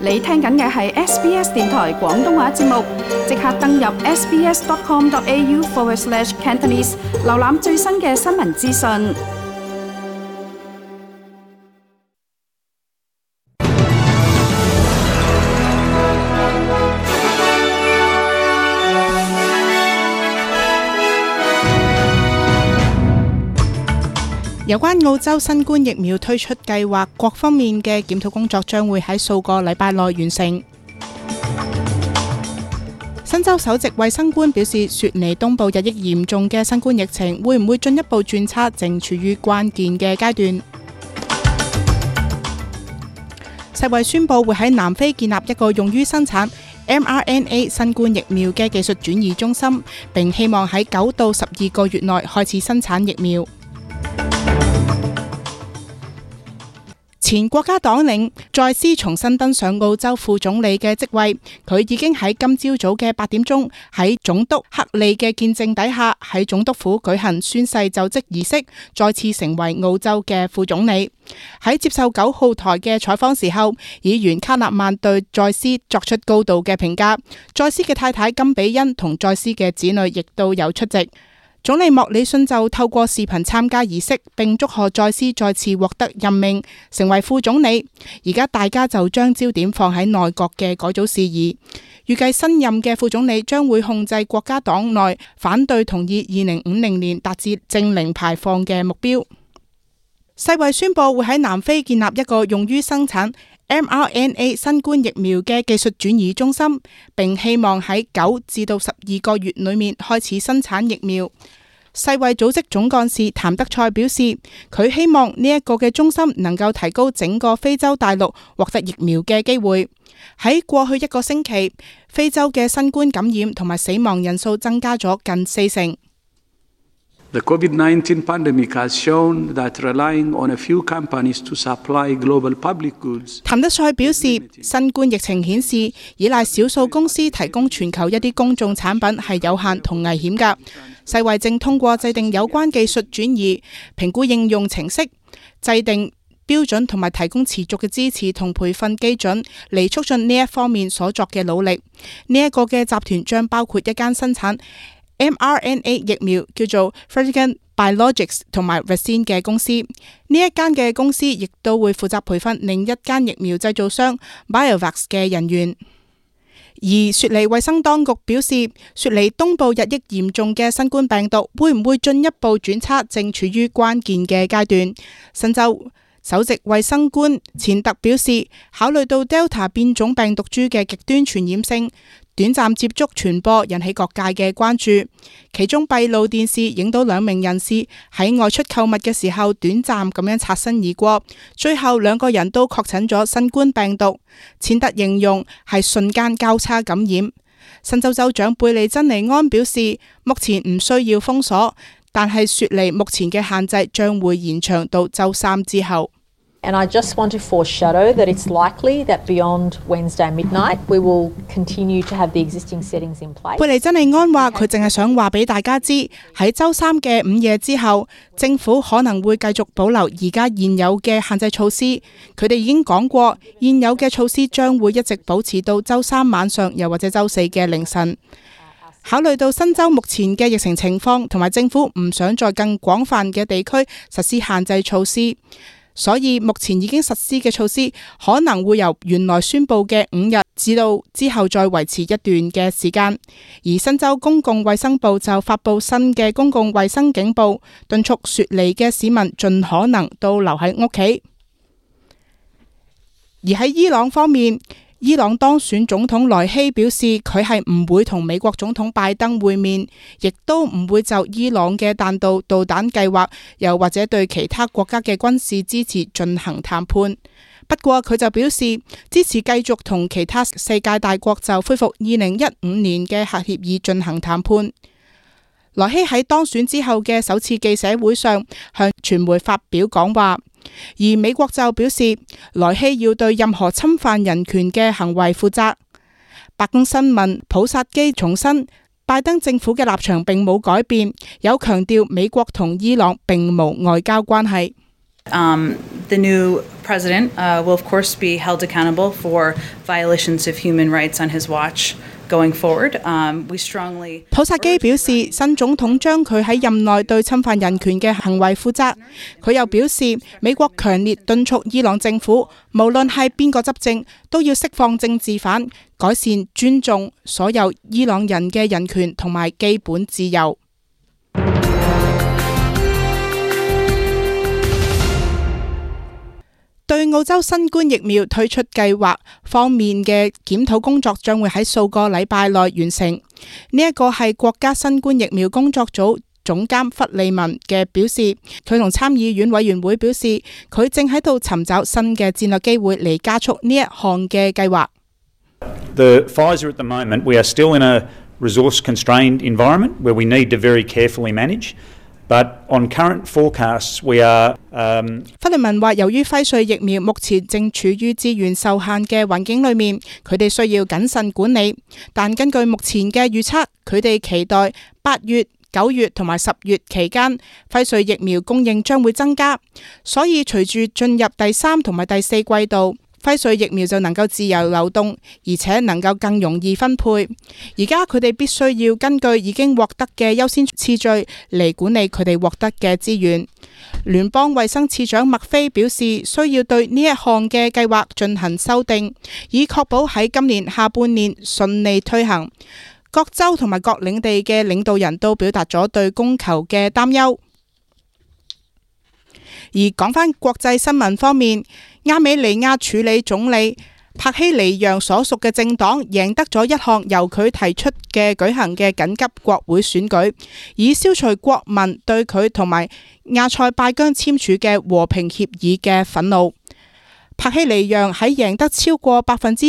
你聽緊嘅係 SBS 電台廣東話節目，即刻登入 sbs.com.au/Cantonese 瀏覽最新嘅新聞資訊。 有關澳洲新冠疫苗推出計劃，各方面嘅檢討工作將會喺數個禮拜內完成。新州首席衛生官表示，雪梨東部日益嚴重嘅新冠疫情會唔會進一步轉差，正處於關鍵嘅階段。世衛宣布會喺南非建立一個用於生產 mRNA 新冠疫苗嘅技術轉移中心，並希望喺9到12個月內開始生產疫苗。前國家黨領再斯重新登上澳洲副總理嘅職位，佢已經喺今朝早嘅8點鐘喺總督克利嘅見證底下，喺總督府舉行宣誓就職儀式，再次成為澳洲嘅副總理。喺接受9號台嘅採訪時候，議員卡納曼對再斯作出高度嘅評價，再斯嘅太太金比恩同再斯嘅子女亦都有出席。總理莫里遜就透過視頻參加儀式，並祝賀再斯再次獲得任命成為副總理。而家大家就將焦點放喺內閣嘅改組事宜，預計新任嘅副總理將會控制國家黨內反對同意2050年達至淨零排放嘅目標。世衛宣布會喺南非建立一個用於生產mRNA 新冠疫苗嘅技術轉移中心，並希望喺9至到12個月裏面開始生產疫苗。世衛組織總幹事譚德塞表示，佢希望呢一個嘅中心能夠提高整個非洲大陸獲得疫苗嘅機會。喺過去1個星期，非洲嘅新冠感染同埋死亡人數增加咗近40%。 The COVID-19 pandemic has shown that relying on a few companies to supply global public goods。 譚德塞表示，新冠疫情顯示，依賴少數公司提供全球一啲公眾產品係有限同危險㗎。世衛正通過制定有關技術轉移、評估應用程式、制定標準同埋提供持續嘅支持同培訓基準，嚟促進呢一方面所作嘅努力。呢一個嘅集團將包括一間生產mRNA 疫苗叫做 Fertigan Biologics 同埋 Vaccine 嘅公司，呢一間嘅公司亦都會負責培訓另一間疫苗製造商 BioVax 嘅人員。而雪梨衛生當局表示，雪梨東部日益嚴重嘅新冠病毒會唔會進一步轉差，正處於關鍵嘅階段。新州首席衛生官錢特表示，考慮到 Delta 變種病毒株嘅極端傳染性，短暫接觸傳播引起各界嘅關注。其中閉路電視影到2名人士喺外出購物嘅時候短暫咁樣擦身而過，最後2個人都確診咗新冠病毒。錢特形容係瞬間交叉感染。新州州長貝利珍尼安表示，目前唔需要封鎖，但係雪梨目前嘅限制將會延長到週3之後。 And I just want to foreshadow that it's likely that beyond Wednesday midnight, we will continue to have the existing settings in place. 貝利珍尼安話：佢淨係想話俾大家知，喺週3嘅午夜之後，政府可能會繼續保留而家現有嘅限制措施。佢哋已經講過，現有嘅措施將會一直保持到週3晚上，又或者週4嘅凌晨。考慮到新州目前嘅疫情情況，同埋政府唔想在更廣泛嘅地區實施限制措施，所以目前已經實施嘅措施可能會由原來宣布嘅5日至到之後再維持一段嘅時間。而新州公共衛生部就發布新嘅公共衛生警報，敦促雪梨嘅市民盡可能都留喺屋企。而喺伊朗方面，伊朗當選總統萊希表示，佢係唔會同美國總統拜登會面，亦都唔會就伊朗嘅彈道導彈計劃，又或者對其他國家嘅軍事支持進行談判。不過佢就表示支持繼續同其他世界大國就恢復2015年嘅核協議進行談判。萊希喺當選之後嘅首次記者會上向傳媒發表講話，而美國就表示萊希要對任何侵犯人權嘅行為負責。白宮新聞普薩基重申，拜登政府嘅立場並冇改變，有強調美國同伊朗並無外交關係。 The new president will of course be held accountable for violations of human rights on his watch going forward. We strongly 普薩基表示，新總統將佢喺任內對侵犯人權嘅行為負責。佢又表示，美國強烈敦促伊朗政府，無論係邊個執政，都要釋放政治犯，改善尊重所有伊朗人嘅人權同埋基本自由。對澳洲新冠疫苗推出計劃方面嘅檢討工作將會喺數個禮拜內完成。呢一個係國家新冠疫苗工作組總監弗利文嘅表示，佢同參議院委員會表示，佢正喺度尋找新嘅戰略機會嚟加速呢一項嘅計劃。 The Pfizer at the moment, we are still in a resource-constrained environment where we need to very carefully manage.But on current forecasts, we are. 弗利文話，由於輝瑞疫苗目前正處於資源受限嘅環境裏面，佢哋需要謹慎管理。但根據目前嘅預測，佢哋期待8月、9月同埋10月期間，輝瑞疫苗供應將會增加。所以隨住進入第3同埋第4季度，輝瑞疫苗就能夠自由流動，而且能夠更容易分配。而家佢哋必須要根據已經獲得嘅優先次序嚟管理佢哋獲得嘅資源。聯邦衛生次長麥菲表示，需要對呢一項嘅計劃進行修訂，以確保喺今年下半年順利推行。各州同埋各領地嘅領導人都表達咗對供求嘅擔憂。而講返國際新聞方面，亞美尼亞署理總理帕希尼揚所屬嘅政黨贏得咗一項由佢提出嘅舉行嘅緊急國會選舉，以消除國民對佢同埋亞塞拜疆簽署嘅和平協議嘅憤怒。帕希尼揚喺贏得超過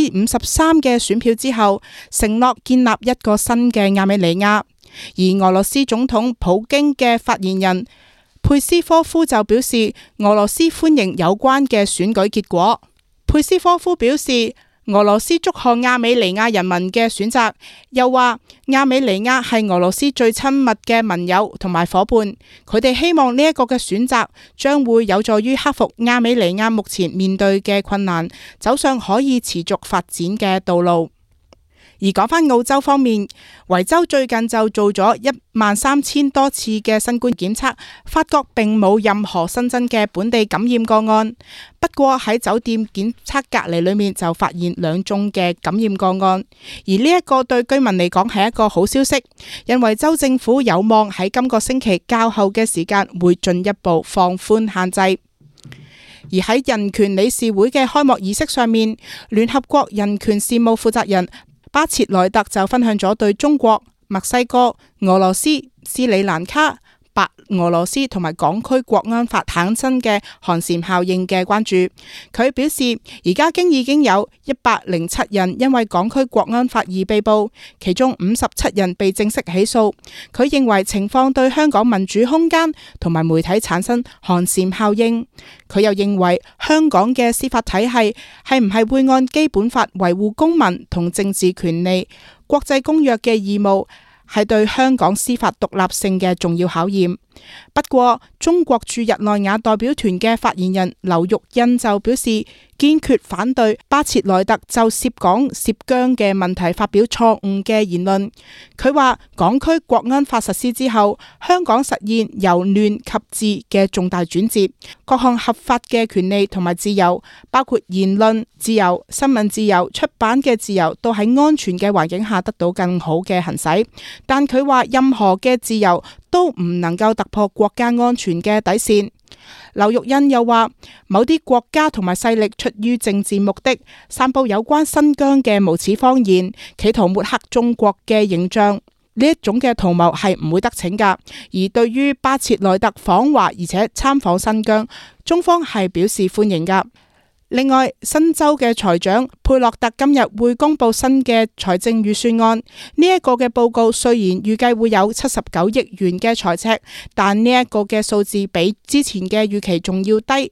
53%嘅選票之後，承諾建立一個新嘅亞美尼亞。而俄羅斯總統普京嘅發言人佩斯科夫就表示，俄羅斯歡迎有關嘅選舉結果。佩斯科夫表示，俄羅斯祝賀亞美尼亞人民嘅選擇，又話亞美尼亞係俄羅斯最親密嘅盟友同埋伙伴，佢哋希望呢一個嘅選擇將會有助於克服亞美尼亞目前面對嘅困難，走上可以持續發展嘅道路。而講返澳洲方面，維州最近就做咗13000多次嘅新冠檢測，發覺並冇任何新增嘅本地感染個案。不過喺酒店檢測隔離裏面就發現2宗嘅感染個案，而呢一個對居民嚟講係一個好消息，因為州政府有望喺今個星期較後嘅時間會進一步放寬限制。而喺人權理事會嘅開幕儀式上面，聯合國人權事務負責人巴切萊特就分享咗對中國、墨西哥、俄羅斯、斯里蘭卡、白俄羅斯同埋港區國安法產生嘅寒蟬效應嘅關注。佢表示，而家已經有107人因為港區國安法而被捕，其中57人被正式起訴。佢認為情況對香港民主空間同埋媒體產生寒蟬效應。佢又認為香港嘅司法體系係唔係會按基本法維護公民同政治權利、國際公約嘅義務，係對香港司法獨立性嘅重要考驗。不過，中國駐日內瓦代表團嘅發言人劉玉欣就表示，堅決反對巴切萊特就涉港涉疆嘅問題發表錯誤嘅言論。佢話，港區國安法實施之後，香港實現由亂及治嘅重大轉折，各項合法嘅權利同埋自由，包括言論自由、新聞自由、出版嘅自由，都喺安全嘅環境下得到更好嘅行使。但佢話，任何嘅自由都唔能夠突破國家安全嘅底線。劉玉欣又話，某啲國家同埋勢力出於政治目的，散布有關新疆嘅無恥謊言，企圖抹黑中國嘅形象。呢一種嘅圖謀係唔會得逞噶。而對於巴切萊特訪華而且參訪新疆，中方係表示歡迎噶。另外，新州嘅財長佩洛特今日會公布新嘅財政預算案。呢一個嘅報告雖然預計會有79億元嘅財赤，但呢一個嘅數字比之前嘅預期仲要低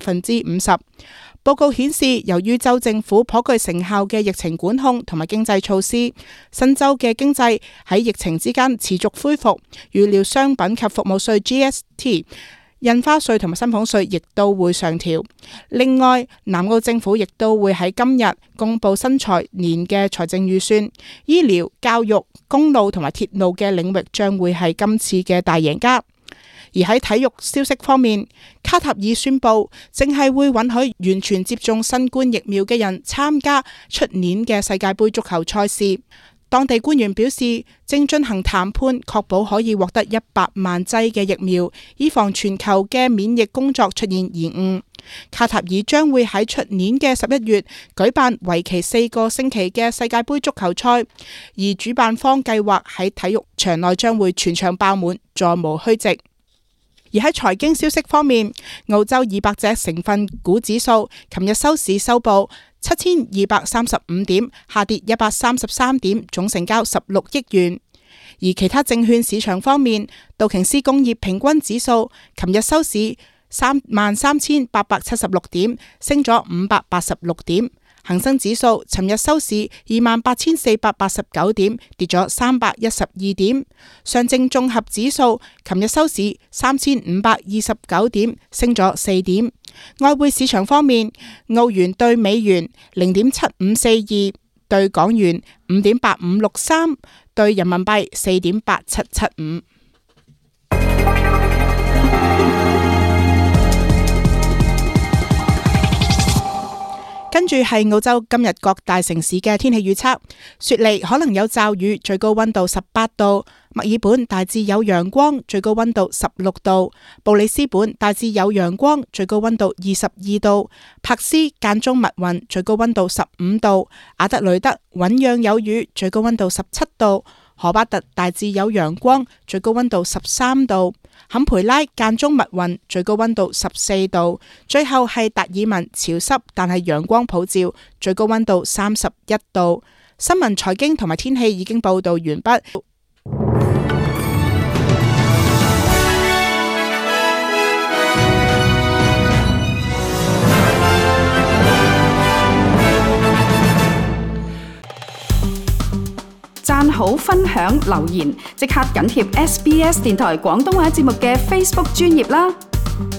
50%。報告顯示，由於州政府頗具成效嘅疫情管控同埋經濟措施，新州嘅經濟喺疫情之間持續恢復。預料商品及服務稅 GST 印花稅同埋薪俸稅亦都會上調。另外，南澳政府亦都會喺今日公布新財年嘅財政預算，醫療、教育、公路同埋鐵路嘅領域將會係今次嘅大贏家。而喺體育消息方面，卡塔爾宣布正係會允許完全接種新冠疫苗嘅人參加出年嘅世界盃足球賽事。當地官員表示，正進行談判，確保可以獲得100萬劑嘅疫苗，以防全球嘅免疫工作出現延誤。卡塔爾將會喺出年嘅11月舉辦為期4個星期嘅世界盃足球賽，而主辦方計劃喺體育場內將會全場爆滿，座無虛席。而喺財經消息方面，澳洲200隻成分股指數琴日收市收報7235點，下跌133點，總成交16億元。而其他證券市場方面，道瓊斯工業平均指數琴日收市33876點，升咗586點。恒生指數尋日收市28489點，跌咗312點。上證綜合指數尋日收市3529點，升咗4點。外匯市場方面，澳元對美元0.7542，對港元5.8563，對人民幣4.8775。跟住係澳洲今日各大城市嘅天氣預測：雪梨可能有驟雨，最高溫度18度；墨爾本大致有陽光，最高溫度16度；布里斯本大致有陽光，最高溫度22度；柏斯間中密雲，最高溫度15度；阿德雷德醞釀有雨，最高溫度17度；荷巴特大致有陽光，最高溫度13度；坎培拉間中密雲，最高溫度14度；最後係達爾文潮濕，但係陽光普照，最高溫度31度。新聞、財經同埋天氣已經報道完畢。 讚好、分享、留言，即刻緊貼SBS 電台廣東話節目嘅 Facebook 專頁啦！